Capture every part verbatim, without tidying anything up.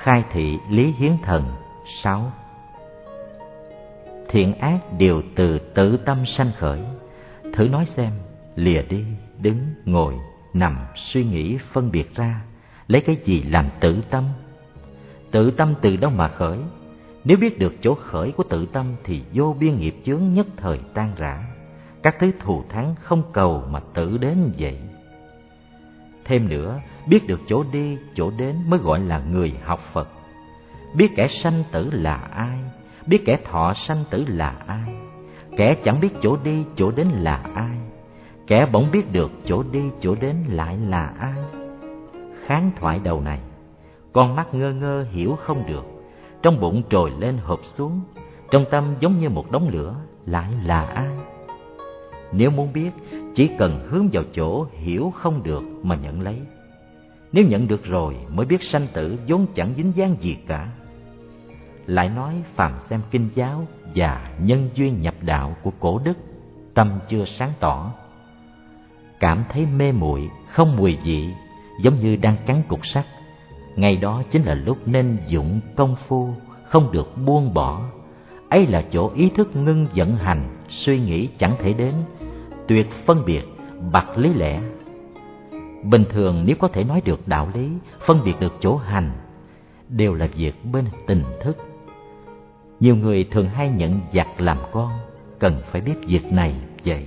Khai thị lý hiến thần sáu. Thiện ác đều từ tự tâm sanh khởi. Thử nói xem, lìa đi, đứng, ngồi, nằm, suy nghĩ, phân biệt ra, lấy cái gì làm tự tâm? Tự tâm từ đâu mà khởi? Nếu biết được chỗ khởi của tự tâm thì vô biên nghiệp chướng nhất thời tan rã. Các thứ thù thắng không cầu mà tự đến vậy. Thêm nữa, biết được chỗ đi, chỗ đến mới gọi là người học Phật. Biết kẻ sanh tử là ai, biết kẻ thọ sanh tử là ai, kẻ chẳng biết chỗ đi, chỗ đến là ai, kẻ bỗng biết được chỗ đi, chỗ đến lại là ai. Kháng thoại đầu này, con mắt ngơ ngơ hiểu không được, trong bụng trồi lên hộp xuống, trong tâm giống như một đống lửa, lại là ai? Nếu muốn biết, chỉ cần hướng vào chỗ hiểu không được mà nhận lấy. Nếu nhận được rồi mới biết sanh tử vốn chẳng dính dáng gì cả. Lại nói phàm xem kinh giáo và nhân duyên nhập đạo của cổ đức, tâm chưa sáng tỏ, cảm thấy mê muội không mùi vị, giống như đang cắn cục sắt. Ngày đó chính là lúc nên dụng công phu, không được buông bỏ. Ấy là chỗ ý thức ngưng vận hành, suy nghĩ chẳng thể đến, tuyệt phân biệt, bặt lý lẽ. Bình thường nếu có thể nói được đạo lý, phân biệt được chỗ hành, đều là việc bên tình thức. Nhiều người thường hay nhận giặc làm con, cần phải biết việc này vậy.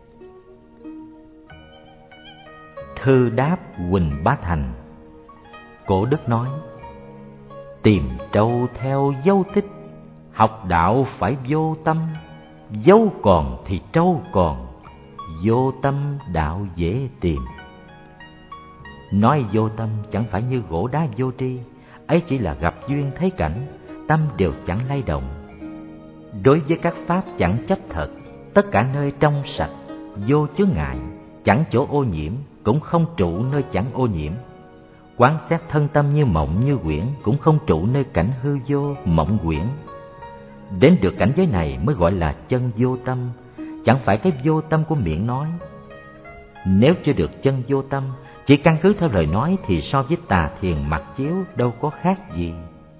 Thư đáp Huỳnh Bá Thành. Cổ đức nói: tìm trâu theo dấu tích, học đạo phải vô tâm. Dấu còn thì trâu còn, vô tâm đạo dễ tìm. Nói vô tâm chẳng phải như gỗ đá vô tri, ấy chỉ là gặp duyên thấy cảnh, tâm đều chẳng lay động. Đối với các pháp chẳng chấp thật, tất cả nơi trong sạch, vô chướng ngại, chẳng chỗ ô nhiễm, cũng không trụ nơi chẳng ô nhiễm. Quán xét thân tâm như mộng như quyển, cũng không trụ nơi cảnh hư vô mộng quyển. Đến được cảnh giới này mới gọi là chân vô tâm, chẳng phải cái vô tâm của miệng nói. Nếu chưa được chân vô tâm, chỉ căn cứ theo lời nói thì so với tà thiền mặc chiếu đâu có khác gì.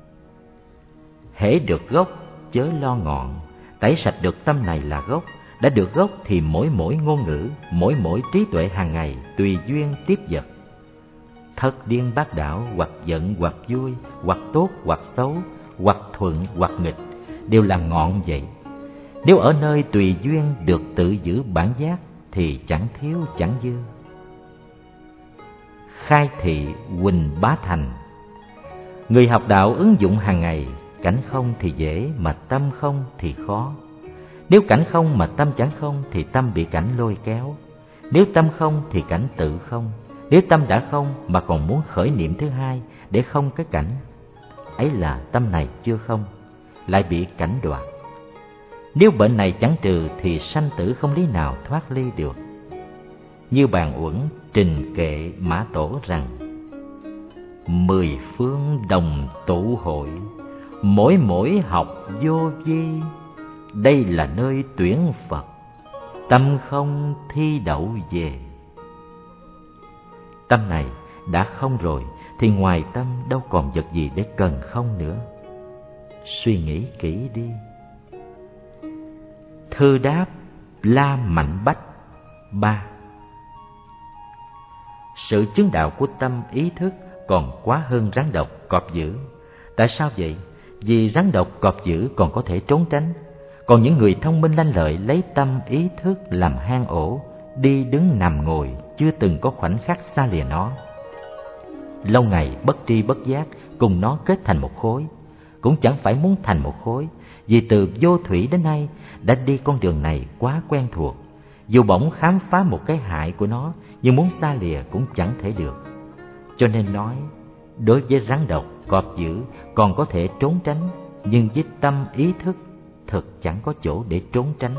Hễ được gốc chớ lo ngọn, tẩy sạch được tâm này là gốc. Đã được gốc thì mỗi mỗi ngôn ngữ, mỗi mỗi trí tuệ hàng ngày tùy duyên tiếp vật. Thất điên bát đảo, hoặc giận hoặc vui, hoặc tốt hoặc xấu, hoặc thuận hoặc nghịch, đều là ngọn vậy. Nếu ở nơi tùy duyên được tự giữ bản giác thì chẳng thiếu chẳng dư. Khai thị Huỳnh Bá Thành. Người học đạo ứng dụng hàng ngày, cảnh không thì dễ mà tâm không thì khó. Nếu cảnh không mà tâm chẳng không thì tâm bị cảnh lôi kéo. Nếu tâm không thì cảnh tự không. Nếu tâm đã không mà còn muốn khởi niệm thứ hai để không cái cảnh, ấy là tâm này chưa không, lại bị cảnh đoạt. Nếu bệnh này chẳng trừ thì sanh tử không lý nào thoát ly được. Như Bàn Uẩn trình kệ Mã Tổ rằng: mười phương đồng tụ hội, mỗi mỗi học vô vi. Đây là nơi tuyển Phật, tâm không thi đậu về. Tâm này đã không rồi thì ngoài tâm đâu còn vật gì để cần không nữa. Suy nghĩ kỹ đi. Thư đáp La Mạnh Bách ba. Sự chứng đạo của tâm ý thức còn quá hơn rắn độc cọp dữ. Tại sao vậy? Vì rắn độc cọp dữ còn có thể trốn tránh, còn những người thông minh lanh lợi lấy tâm ý thức làm hang ổ, đi đứng nằm ngồi chưa từng có khoảnh khắc xa lìa nó. Lâu ngày bất tri bất giác cùng nó kết thành một khối, cũng chẳng phải muốn thành một khối, vì từ vô thủy đến nay đã đi con đường này quá quen thuộc. Dù bỗng khám phá một cái hại của nó, nhưng muốn xa lìa cũng chẳng thể được. Cho nên nói, đối với rắn độc cọp dữ còn có thể trốn tránh, nhưng với tâm ý thức thực chẳng có chỗ để trốn tránh.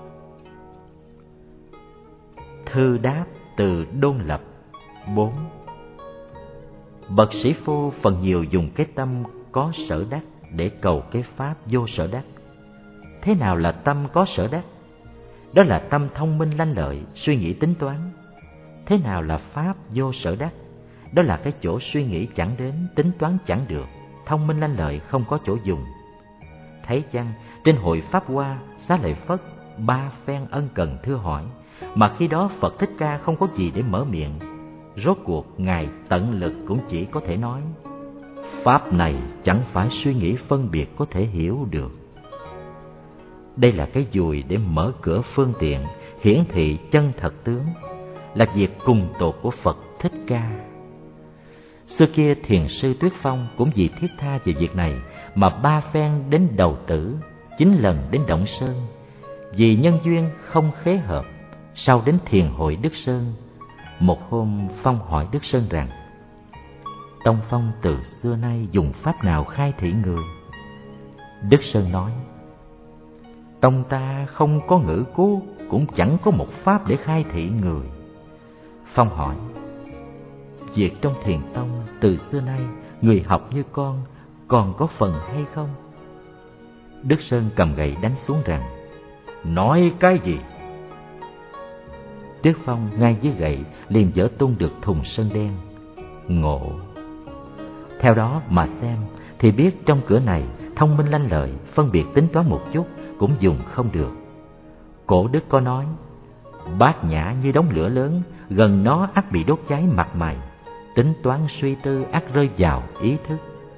Thư đáp từ Đôn Lập bốn. Bậc sĩ phu phần nhiều dùng cái tâm có sở đắc để cầu cái pháp vô sở đắc. Thế nào là tâm có sở đắc? Đó là tâm thông minh lanh lợi, suy nghĩ tính toán. Thế nào là pháp vô sở đắc? Đó là cái chỗ suy nghĩ chẳng đến, tính toán chẳng được, thông minh lanh lợi không có chỗ dùng. Thấy chăng, trên hội Pháp Hoa, Xá Lợi Phất ba phen ân cần thưa hỏi, mà khi đó Phật Thích Ca không có gì để mở miệng. Rốt cuộc Ngài tận lực cũng chỉ có thể nói: Pháp này chẳng phải suy nghĩ phân biệt có thể hiểu được. Đây là cái dùi để mở cửa phương tiện, hiển thị chân thật tướng, là việc cùng tột của Phật Thích Ca. Xưa kia thiền sư Tuyết Phong cũng vì thiết tha về việc này mà ba phen đến Đầu Tử, chín lần đến Động Sơn. Vì nhân duyên không khế hợp, sau đến thiền hội Đức Sơn. Một hôm Phong hỏi Đức Sơn rằng: Tông Phong từ xưa nay dùng pháp nào khai thị người? Đức Sơn nói: Tông ta không có ngữ cố, cũng chẳng có một pháp để khai thị người. Phong hỏi: Việc trong thiền tông từ xưa nay người học như con còn có phần hay không? Đức Sơn cầm gậy đánh xuống rằng: Nói cái gì? Tuyết Phong ngay dưới gậy liền dỡ tung được thùng sơn đen. Ngộ! Theo đó mà xem thì biết trong cửa này thông minh lanh lợi, phân biệt tính toán một chút cũng dùng không được. Cổ đức có nói: Bát nhã như đống lửa lớn, gần nó ắt bị đốt cháy mặt mày. Tính toán suy tư ắt rơi vào ý thức.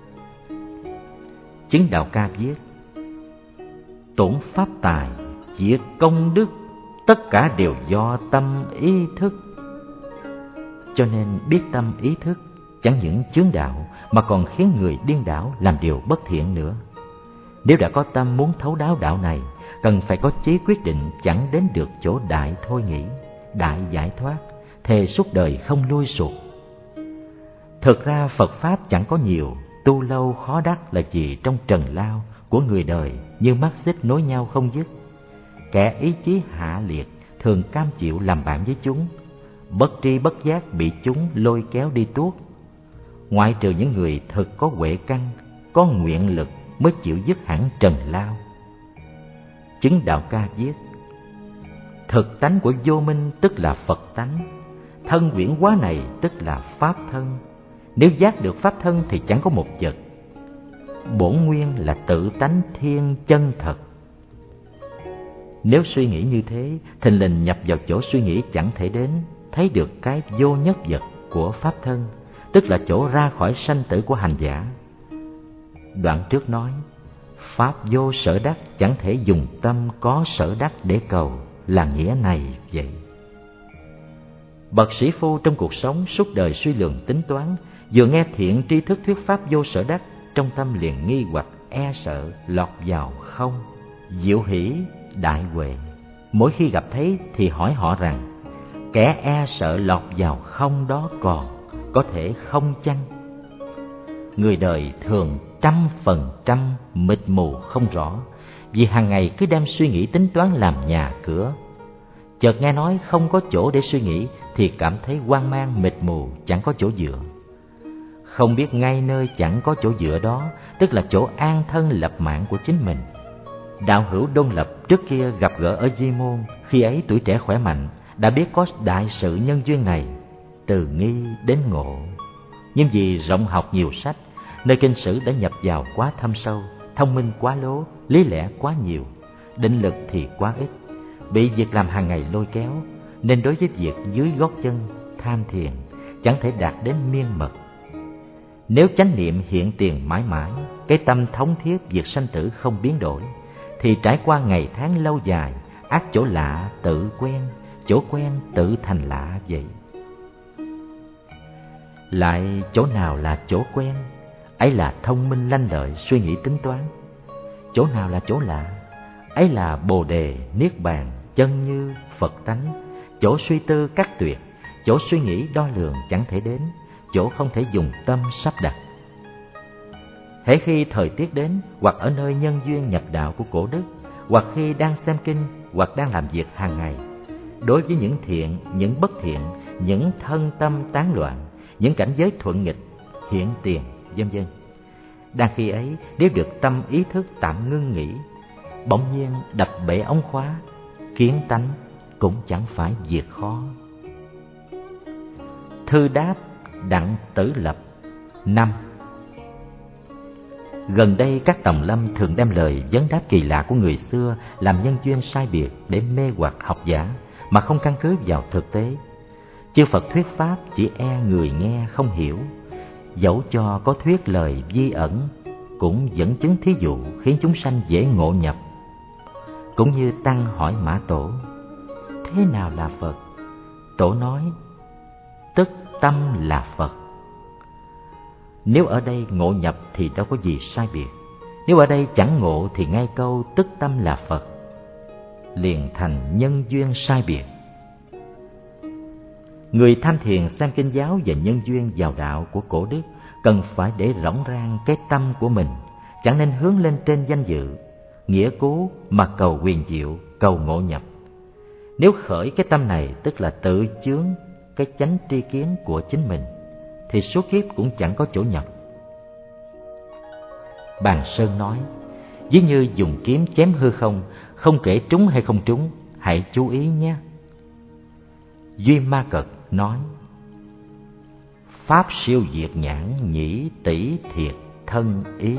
Chứng Đạo Ca viết: Tổn pháp tài, diệt công đức, tất cả đều do tâm ý thức. Cho nên biết tâm ý thức chẳng những chướng đạo mà còn khiến người điên đảo làm điều bất thiện nữa. Nếu đã có tâm muốn thấu đáo đạo này, cần phải có chí quyết định chẳng đến được chỗ đại thôi nghĩ, đại giải thoát, thề suốt đời không lui sụt. Thực ra Phật Pháp chẳng có nhiều, tu lâu khó đắc là gì trong trần lao của người đời như mắt xích nối nhau không dứt. Kẻ ý chí hạ liệt thường cam chịu làm bạn với chúng, bất tri bất giác bị chúng lôi kéo đi tuốt. Ngoại trừ những người thực có huệ căn, có nguyện lực mới chịu dứt hẳn trần lao. Chứng Đạo Ca viết: Thực tánh của vô minh tức là Phật tánh, thân huyễn hóa này tức là Pháp thân. Nếu giác được Pháp thân thì chẳng có một vật. Bổn nguyên là tự tánh thiên chân thật. Nếu suy nghĩ như thế, thình lình nhập vào chỗ suy nghĩ chẳng thể đến, thấy được cái vô nhất vật của Pháp thân, tức là chỗ ra khỏi sanh tử của hành giả. Đoạn trước nói: Pháp vô sở đắc, chẳng thể dùng tâm có sở đắc để cầu, là nghĩa này vậy. Bậc sĩ phu trong cuộc sống suốt đời suy lường tính toán, vừa nghe thiện tri thức thuyết pháp vô sở đắc, trong tâm liền nghi hoặc e sợ lọt vào không. Diệu hỷ đại huệ, mỗi khi gặp thấy thì hỏi họ rằng: Kẻ e sợ lọt vào không đó còn có thể không chăng? Người đời thường trăm phần trăm mịt mù không rõ, vì hàng ngày cứ đem suy nghĩ tính toán làm nhà cửa. Chợt nghe nói không có chỗ để suy nghĩ thì cảm thấy hoang mang mịt mù, chẳng có chỗ dựa. Không biết ngay nơi chẳng có chỗ dựa đó, tức là chỗ an thân lập mạng của chính mình. Đạo hữu Đôn Lập trước kia gặp gỡ ở Di Môn, khi ấy tuổi trẻ khỏe mạnh, đã biết có đại sự nhân duyên này, từ nghi đến ngộ. Nhưng vì rộng học nhiều sách, nơi kinh sử đã nhập vào quá thâm sâu, thông minh quá lố, lý lẽ quá nhiều, định lực thì quá ít, bị việc làm hàng ngày lôi kéo, nên đối với việc dưới gót chân, tham thiền, chẳng thể đạt đến miên mật. Nếu chánh niệm hiện tiền mãi mãi, cái tâm thống thiết việc sanh tử không biến đổi, thì trải qua ngày tháng lâu dài, ắt chỗ lạ tự quen, chỗ quen tự thành lạ vậy. Lại chỗ nào là chỗ quen? Ấy là thông minh lanh lợi, suy nghĩ tính toán. Chỗ nào là chỗ lạ? Ấy là bồ đề, niết bàn, chân như, Phật tánh. Chỗ suy tư cắt tuyệt, chỗ suy nghĩ đo lường chẳng thể đến, chỗ không thể dùng tâm sắp đặt. Hễ khi thời tiết đến, hoặc ở nơi nhân duyên nhập đạo của cổ đức, hoặc khi đang xem kinh, hoặc đang làm việc hàng ngày, đối với những thiện, những bất thiện, những thân tâm tán loạn, những cảnh giới thuận nghịch, hiện tiền, vân vân. Đang khi ấy, nếu được tâm ý thức tạm ngưng nghỉ, bỗng nhiên đập bể ống khóa, kiến tánh cũng chẳng phải việc khó. Thư đáp Đặng Tử Lập năm. Gần đây các tòng lâm thường đem lời vấn đáp kỳ lạ của người xưa làm nhân duyên sai biệt để mê hoặc học giả mà không căn cứ vào thực tế. Chư Phật thuyết pháp chỉ e người nghe không hiểu, dẫu cho có thuyết lời vi ẩn cũng dẫn chứng thí dụ khiến chúng sanh dễ ngộ nhập. Cũng như Tăng hỏi Mã Tổ: thế nào là Phật? Tổ nói: tức tâm là Phật. Nếu ở đây ngộ nhập thì đâu có gì sai biệt. Nếu ở đây chẳng ngộ thì ngay câu tức tâm là Phật liền thành nhân duyên sai biệt. Người tham thiền xem kinh giáo và nhân duyên vào đạo của cổ đức cần phải để rỗng rang cái tâm của mình, chẳng nên hướng lên trên danh dự, nghĩa cú mà cầu quyền diệu, cầu ngộ nhập. Nếu khởi cái tâm này tức là tự chướng cái chánh tri kiến của chính mình, thì số kiếp cũng chẳng có chỗ nhập. Bàn Sơn nói: ví như dùng kiếm chém hư không, không kể trúng hay không trúng, hãy chú ý nhé. Duy Ma Cật nói: pháp siêu diệt nhãn nhĩ tỷ thiệt thân ý.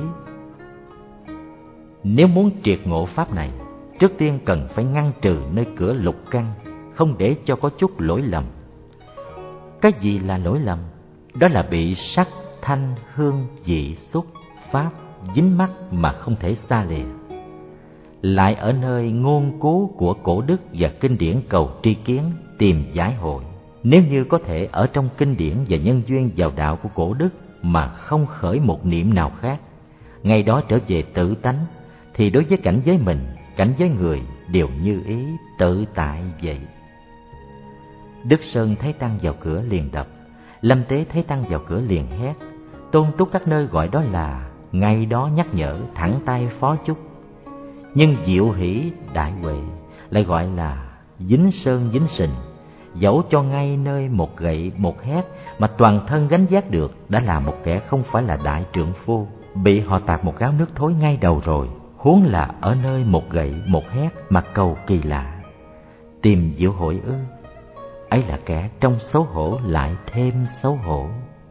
Nếu muốn triệt ngộ pháp này, trước tiên cần phải ngăn trừ nơi cửa lục căn, không để cho có chút lỗi lầm. Cái gì là lỗi lầm? Đó là bị sắc, thanh, hương, vị, xúc, pháp dính mắc mà không thể xa lìa. Lại ở nơi ngôn cú của cổ đức và kinh điển cầu tri kiến, tìm giải hội. Nếu như có thể ở trong kinh điển và nhân duyên vào đạo của cổ đức mà không khởi một niệm nào khác, ngày đó trở về tự tánh, thì đối với cảnh giới mình, cảnh giới người đều như ý tự tại vậy. Đức Sơn thấy Tăng vào cửa liền đập, Lâm Tế thấy Tăng vào cửa liền hét. Tôn túc các nơi gọi đó là ngày đó nhắc nhở thẳng tay phó chúc. Nhưng Diệu Hỷ Đại Huệ lại gọi là dính sơn dính sình. Dẫu cho ngay nơi một gậy một hét mà toàn thân gánh vác được, đã là một kẻ không phải là đại trượng phu, bị họ tạt một gáo nước thối ngay đầu rồi, huống là ở nơi một gậy một hét mà cầu kỳ lạ. Tìm Diệu Hội ư? Ấy là kẻ trong xấu hổ lại thêm xấu hổ.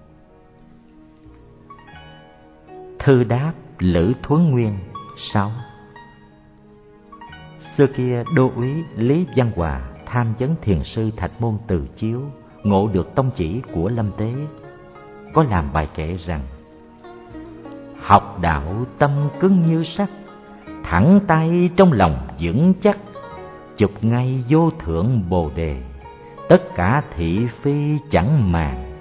Thư đáp Lữ Thuấn Nguyên sáu. Xưa kia đô úy Lý Văn Hòa tham vấn thiền sư Thạch Môn Từ Chiếu, ngộ được tông chỉ của Lâm Tế, có làm bài kệ rằng: học đạo tâm cứng như sắt, thẳng tay trong lòng vững chắc, chụp ngay vô thượng bồ đề, tất cả thị phi chẳng màng.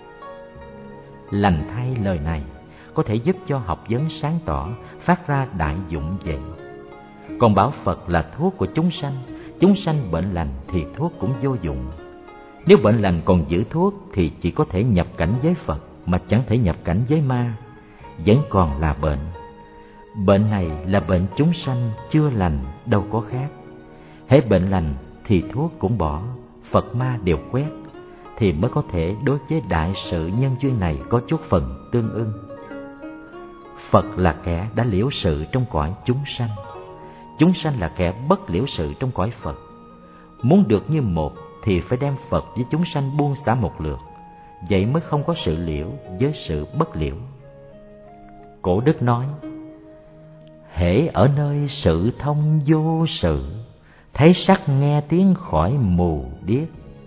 Lành thay lời này có thể giúp cho học vấn sáng tỏ, phát ra đại dụng vậy. Còn bảo Phật là thuốc của chúng sanh, chúng sanh bệnh lành thì thuốc cũng vô dụng. Nếu bệnh lành còn giữ thuốc thì chỉ có thể nhập cảnh với Phật mà chẳng thể nhập cảnh với ma, vẫn còn là bệnh. Bệnh này là bệnh chúng sanh chưa lành, đâu có khác. Hễ bệnh lành thì thuốc cũng bỏ, Phật ma đều quét, thì mới có thể đối với đại sự nhân duyên này có chút phần tương ưng. Phật là kẻ đã liễu sự trong cõi chúng sanh, chúng sanh là kẻ bất liễu sự trong cõi Phật. Muốn được như một thì phải đem Phật với chúng sanh buông xả một lượt, vậy mới không có sự liễu với sự bất liễu. Cổ đức nói: hễ ở nơi sự thông vô sự, thấy sắc nghe tiếng khỏi mù điếc.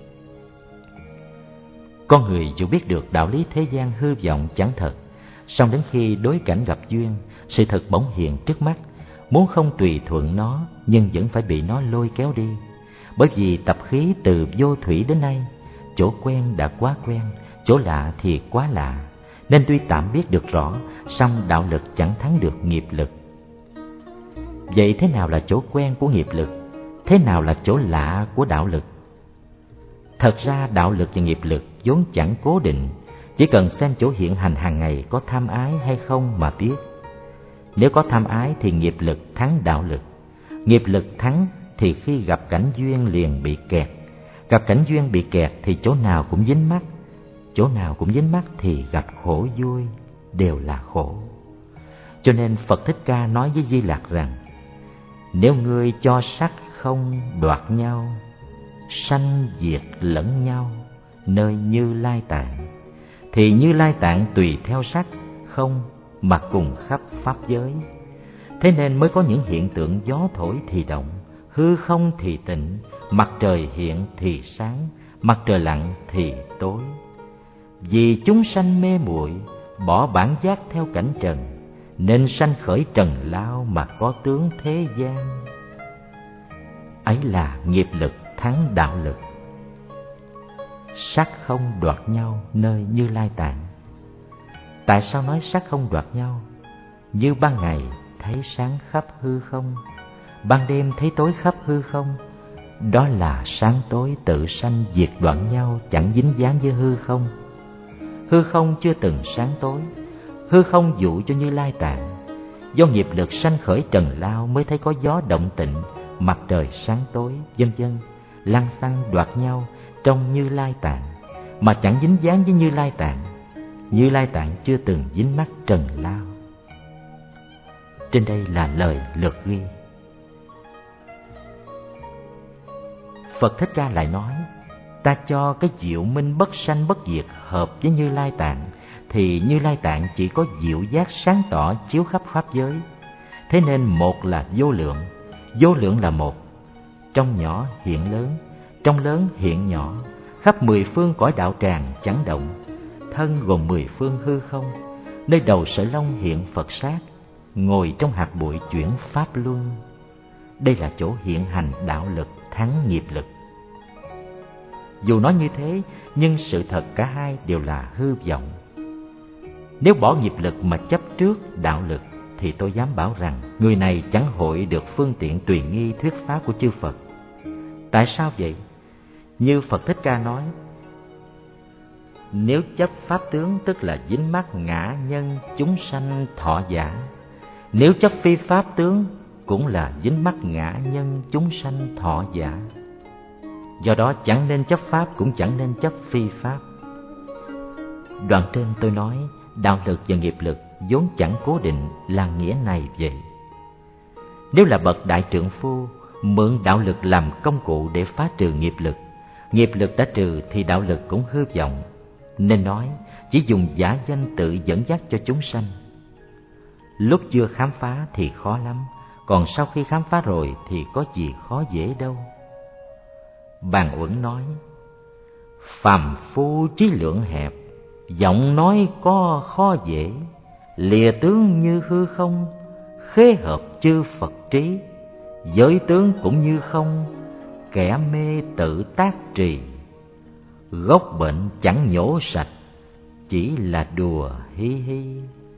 Con người dù biết được đạo lý thế gian hư vọng chẳng thật, song đến khi đối cảnh gặp duyên, sự thật bỗng hiện trước mắt, muốn không tùy thuận nó nhưng vẫn phải bị nó lôi kéo đi. Bởi vì tập khí từ vô thủy đến nay, chỗ quen đã quá quen, chỗ lạ thì quá lạ, nên tuy tạm biết được rõ, song đạo lực chẳng thắng được nghiệp lực. Vậy thế nào là chỗ quen của nghiệp lực? Thế nào là chỗ lạ của đạo lực? Thật ra đạo lực và nghiệp lực vốn chẳng cố định, chỉ cần xem chỗ hiện hành hàng ngày có tham ái hay không mà biết. Nếu có tham ái thì nghiệp lực thắng đạo lực. Nghiệp lực thắng thì khi gặp cảnh duyên liền bị kẹt. Gặp cảnh duyên bị kẹt thì chỗ nào cũng dính mắc. Chỗ nào cũng dính mắc thì gặp khổ vui, đều là khổ. Cho nên Phật Thích Ca nói với Di Lặc rằng: nếu ngươi cho sắc không đoạt nhau, sanh diệt lẫn nhau nơi Như Lai Tạng, thì Như Lai Tạng tùy theo sắc không mà cùng khắp pháp giới. Thế nên mới có những hiện tượng gió thổi thì động, hư không thì tịnh, mặt trời hiện thì sáng, mặt trời lặn thì tối. Vì chúng sanh mê muội, bỏ bản giác theo cảnh trần, nên sanh khởi trần lao mà có tướng thế gian. Ấy là nghiệp lực thắng đạo lực. Sắc không đoạt nhau nơi Như Lai Tạng. Tại sao nói sắc không đoạt nhau? Như ban ngày thấy sáng khắp hư không, ban đêm thấy tối khắp hư không. Đó là sáng tối tự sanh diệt đoạn nhau, chẳng dính dáng với hư không. Hư không chưa từng sáng tối, hư không dụ cho Như Lai Tạng. Do nghiệp lực sanh khởi trần lao mới thấy có gió động tịnh, mặt trời sáng tối, vân vân, lăng xăng đoạt nhau trong Như Lai Tạng, mà chẳng dính dáng với Như Lai Tạng. Như Lai Tạng chưa từng dính mắc trần lao. Trên đây là lời lược ghi. Phật Thích Ca lại nói, ta cho cái diệu minh bất sanh bất diệt hợp với Như Lai Tạng, thì Như Lai Tạng chỉ có diệu giác sáng tỏ chiếu khắp pháp giới. Thế nên một là vô lượng, vô lượng là một. Trong nhỏ hiện lớn, trong lớn hiện nhỏ, khắp mười phương cõi đạo tràng chẳng động. Thân gồm mười phương hư không, nơi đầu sợi lông hiện Phật sát, ngồi trong hạt bụi chuyển pháp luân. Đây là chỗ hiện hành đạo lực thắng nghiệp lực. Dù nói như thế, nhưng sự thật cả hai đều là hư vọng. Nếu bỏ nghiệp lực mà chấp trước đạo lực, thì tôi dám bảo rằng người này chẳng hội được phương tiện tùy nghi thuyết pháp của chư Phật. Tại sao vậy? Như Phật Thích Ca nói, nếu chấp pháp tướng tức là dính mắc ngã nhân chúng sanh thọ giả. Nếu chấp phi pháp tướng cũng là dính mắc ngã nhân chúng sanh thọ giả. Do đó chẳng nên chấp pháp cũng chẳng nên chấp phi pháp. Đoạn trên tôi nói đạo lực và nghiệp lực vốn chẳng cố định là nghĩa này vậy. Nếu là bậc đại trượng phu, mượn đạo lực làm công cụ để phá trừ nghiệp lực, nghiệp lực đã trừ thì đạo lực cũng hư vọng. Nên nói chỉ dùng giả danh tự dẫn dắt cho chúng sanh. Lúc chưa khám phá thì khó lắm, còn sau khi khám phá rồi thì có gì khó dễ đâu. Bàn Uẩn nói, phàm phu trí lượng hẹp, giọng nói có khó dễ, lìa tướng như hư không, khế hợp chư Phật trí. Giới tướng cũng như không, kẻ mê tự tác trì. Gốc bệnh chẳng nhổ sạch, chỉ là đùa hi hi.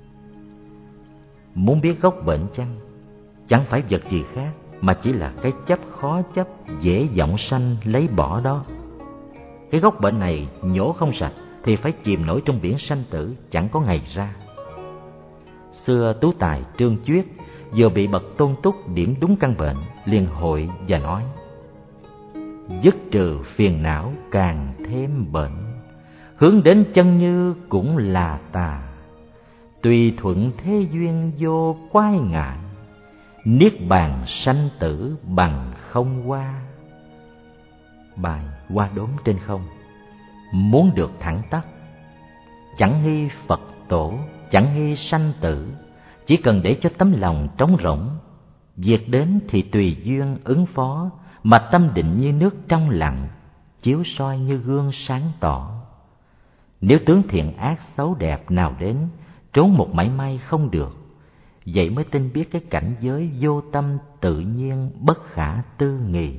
Muốn biết gốc bệnh chăng? Chẳng phải vật gì khác, mà chỉ là cái chấp khó chấp, dễ vọng sanh lấy bỏ đó. Cái gốc bệnh này nhổ không sạch thì phải chìm nổi trong biển sanh tử, chẳng có ngày ra. Xưa tú tài Trương Chuyết vừa bị bậc Tôn Túc điểm đúng căn bệnh, liền hội và nói, dứt trừ phiền não càng thêm bệnh, hướng đến chân như cũng là tà. Tùy thuận thế duyên vô quái ngại, niết bàn sanh tử bằng không qua. Bài Hoa Đốm trên không. Muốn được thẳng tắc, chẳng nghi Phật tổ, chẳng nghi sanh tử, chỉ cần để cho tấm lòng trống rỗng. Việc đến thì tùy duyên ứng phó, mà tâm định như nước trong lặng, chiếu soi như gương sáng tỏ. Nếu tướng thiện ác xấu đẹp nào đến, trốn một mảy may không được. Vậy mới tin biết cái cảnh giới vô tâm tự nhiên bất khả tư nghì.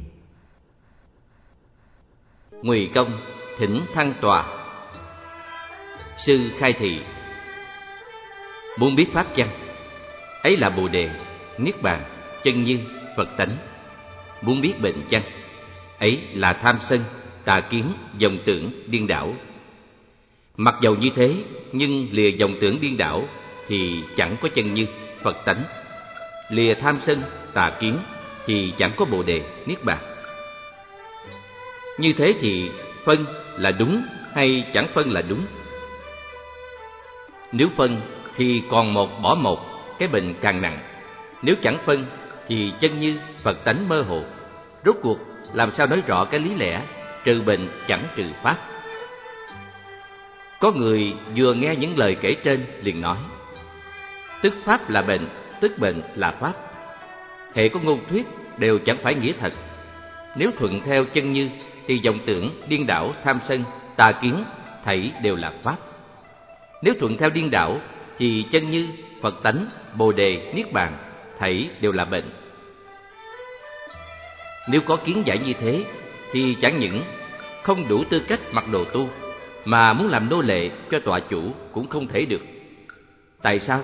Ngụy Công thỉnh thăng tòa. Sư khai thị, muốn biết pháp chăng? Ấy là Bồ Đề, Niết Bàn, chân như, Phật tánh. Muốn biết bệnh chăng? Ấy là tham sân, tà kiến, vọng tưởng, điên đảo. Mặc dầu như thế, nhưng lìa vọng tưởng điên đảo thì chẳng có chân như, Phật tánh. Lìa tham sân, tà kiến thì chẳng có Bồ Đề, Niết Bàn. Như thế thì phân là đúng hay chẳng phân là đúng? Nếu phân thì còn một bỏ một, cái bệnh càng nặng. Nếu chẳng phân thì chân như, Phật tánh mơ hồ. Rốt cuộc làm sao nói rõ cái lý lẽ trừ bệnh chẳng trừ pháp? Có người vừa nghe những lời kể trên liền nói, tức pháp là bệnh, tức bệnh là pháp. Hệ có ngôn thuyết đều chẳng phải nghĩa thật. Nếu thuận theo chân như thì vọng tưởng, điên đảo, tham sân, tà kiến thảy đều là pháp. Nếu thuận theo điên đảo thì chân như, Phật tánh, Bồ đề, Niết bàn thảy đều là bệnh. Nếu có kiến giải như thế thì chẳng những không đủ tư cách mặc đồ tu, mà muốn làm nô lệ cho tọa chủ cũng không thể được. Tại sao?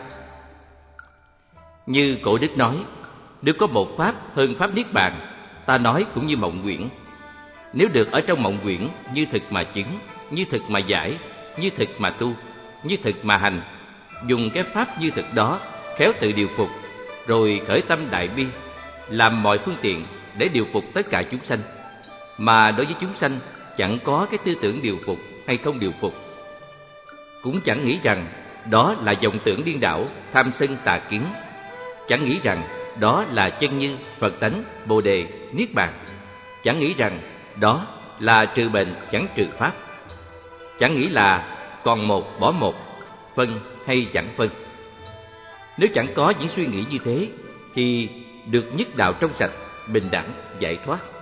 Như cổ đức nói, nếu có một pháp hơn pháp Niết bàn, ta nói cũng như mộng quyển. Nếu được ở trong mộng quyển, như thực mà chứng, như thực mà giải, như thực mà tu, như thực mà hành, dùng cái pháp như thực đó khéo tự điều phục, rồi khởi tâm đại bi, làm mọi phương tiện để điều phục tất cả chúng sanh. Mà đối với chúng sanh chẳng có cái tư tưởng điều phục hay không điều phục, cũng chẳng nghĩ rằng đó là vọng tưởng điên đảo, tham sân tà kiến, chẳng nghĩ rằng đó là chân như, Phật tánh, Bồ đề, Niết bàn, chẳng nghĩ rằng đó là trừ bệnh chẳng trừ pháp, chẳng nghĩ là còn một bỏ một, phân hay chẳng phân. Nếu chẳng có những suy nghĩ như thế thì được nhất đạo trong sạch, bình đẳng, giải thoát.